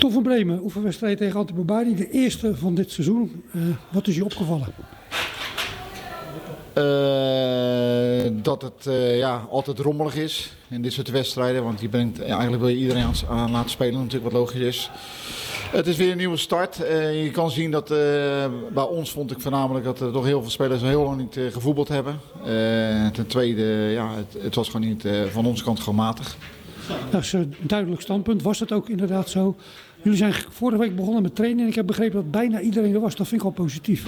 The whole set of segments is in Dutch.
Ton van Bremen, oefenwedstrijd tegen Antibobari, de eerste van dit seizoen. Wat is je opgevallen? Dat het altijd rommelig is in dit soort wedstrijden. Want eigenlijk wil je iedereen aan laten spelen, natuurlijk wat logisch is. Het is weer een nieuwe start. Je kan zien dat bij ons vond ik voornamelijk dat er toch heel veel spelers heel lang niet gevoetbald hebben. Ten tweede, het was gewoon niet van onze kant gewoon matig. Dat is een duidelijk standpunt. Was het ook inderdaad zo? Jullie zijn vorige week begonnen met trainen en ik heb begrepen dat bijna iedereen er was. Dat vind ik al positief.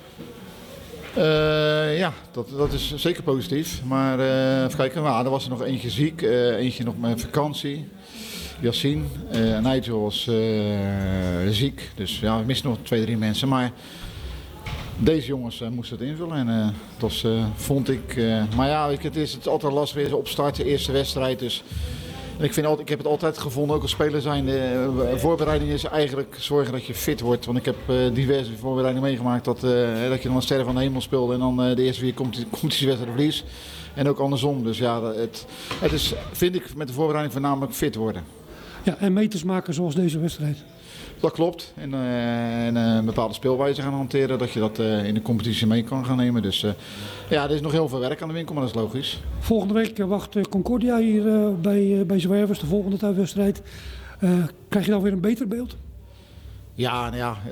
Dat is zeker positief. Maar even kijken, er was er nog eentje ziek, eentje nog met vakantie. Yassine, Nigel was ziek, dus ja, we missen nog 2-3 mensen. Maar deze jongens moesten het invullen en dat vond ik. Maar ja, het is altijd lastig weer opstarten, eerste wedstrijd. Dus ik heb het altijd gevonden, ook als speler zijn. Voorbereiding is eigenlijk zorgen dat je fit wordt. Want ik heb diverse voorbereidingen meegemaakt dat je dan een sterren van de hemel speelde en dan de eerste 4 competitiewedstrijden verlies. En ook andersom. Dus ja, het is, vind ik, met de voorbereiding voornamelijk fit worden. Ja, en meters maken zoals deze wedstrijd. Dat klopt. En een bepaalde speelwijze gaan hanteren, dat je dat in de competitie mee kan gaan nemen. Dus er is nog heel veel werk aan de winkel, maar dat is logisch. Volgende week wacht Concordia hier bij Zwervers, de volgende thuiswedstrijd. Krijg je dan weer een beter beeld? Ja,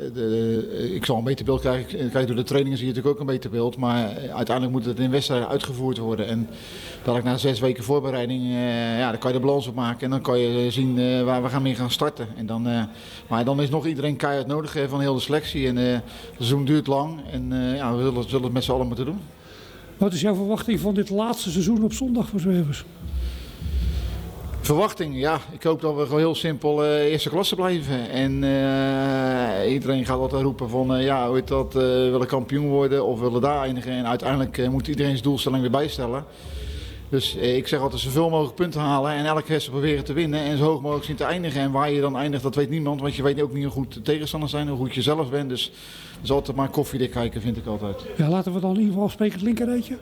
ik zal een beter beeld krijgen. Kijk, door de trainingen zie je natuurlijk ook een beter beeld. Maar uiteindelijk moet het in wedstrijden uitgevoerd worden. En dat na 6 weken voorbereiding, dan kan je de balans op maken. En dan kan je zien waar we mee gaan starten. En maar dan is nog iedereen keihard nodig van heel de selectie. En het seizoen duurt lang. En we zullen het met z'n allen moeten doen. Wat is jouw verwachting van dit laatste seizoen op zondag voor Zwervers? Verwachting, ja. Ik hoop dat we gewoon heel simpel eerste klasse blijven. En iedereen gaat altijd roepen van, we willen kampioen worden of willen daar eindigen. En uiteindelijk moet iedereen zijn doelstelling weer bijstellen. Dus ik zeg altijd zoveel mogelijk punten halen en elke wedstrijd proberen te winnen. En zo hoog mogelijk zien te eindigen. En waar je dan eindigt, dat weet niemand. Want je weet ook niet hoe goed de tegenstanders zijn, hoe goed je zelf bent. Dus dat is altijd maar koffiedik kijken, vind ik altijd. Ja, laten we dan in ieder geval spreken het linkerrijtje.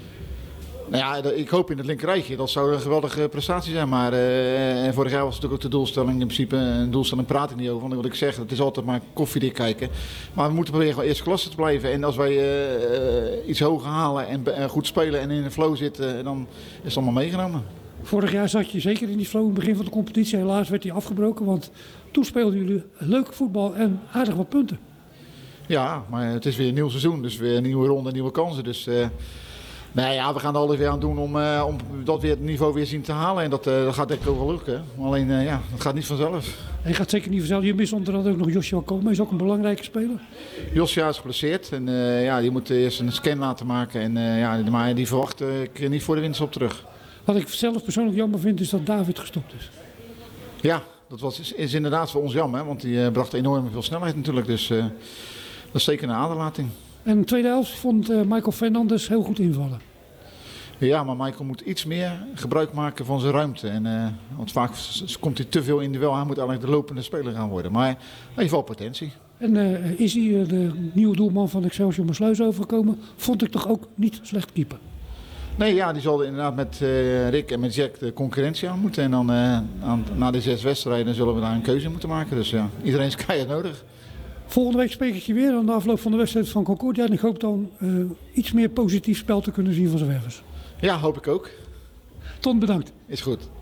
Nou ja, ik hoop in het linkerrijtje. Dat zou een geweldige prestatie zijn. Maar vorig jaar was het natuurlijk ook de doelstelling. In principe een doelstelling praat ik niet over. Want wat ik zeg, het is altijd maar koffiedik kijken. Maar we moeten proberen gewoon eerste klasse te blijven. En als wij iets hoger halen en goed spelen en in de flow zitten, dan is het allemaal meegenomen. Vorig jaar zat je zeker in die flow in het begin van de competitie. Helaas werd die afgebroken, want toen speelden jullie leuk voetbal en aardig wat punten. Ja, maar het is weer een nieuw seizoen. Dus weer een nieuwe ronde, nieuwe kansen. Dus we gaan er alles weer aan doen om dat weer het niveau weer zien te halen. En dat gaat denk ik ook wel lukken. Alleen, dat gaat niet vanzelf. Hij gaat zeker niet vanzelf. Je mist onder andere ook nog Joshua Komen. Is ook een belangrijke speler. Joshua is geblesseerd. En die moet eerst een scan laten maken. En, maar die verwacht ik niet voor de winst op terug. Wat ik zelf persoonlijk jammer vind, is dat David gestopt is. Ja, dat is inderdaad voor ons jammer. Want die bracht enorm veel snelheid natuurlijk. Dus dat is zeker een aderlating. En in de tweede helft vond Michael Fernandes heel goed invallen. Ja, maar Michael moet iets meer gebruik maken van zijn ruimte. Want vaak komt hij te veel in duel. Hij moet eigenlijk de lopende speler gaan worden. Maar hij heeft wel potentie. En is hij de nieuwe doelman van Excelsior Maassluis overgekomen? Vond ik toch ook niet slecht keeper. Nee, ja, die zal inderdaad met Rick en met Jack de concurrentie aan moeten. En dan na de 6 wedstrijden zullen we daar een keuze moeten maken. Dus ja, iedereen is keihard nodig. Volgende week spreek ik je weer aan de afloop van de wedstrijd van Concordia. En ik hoop dan iets meer positief spel te kunnen zien van Zwervers. Ja, hoop ik ook. Ton, bedankt. Is goed.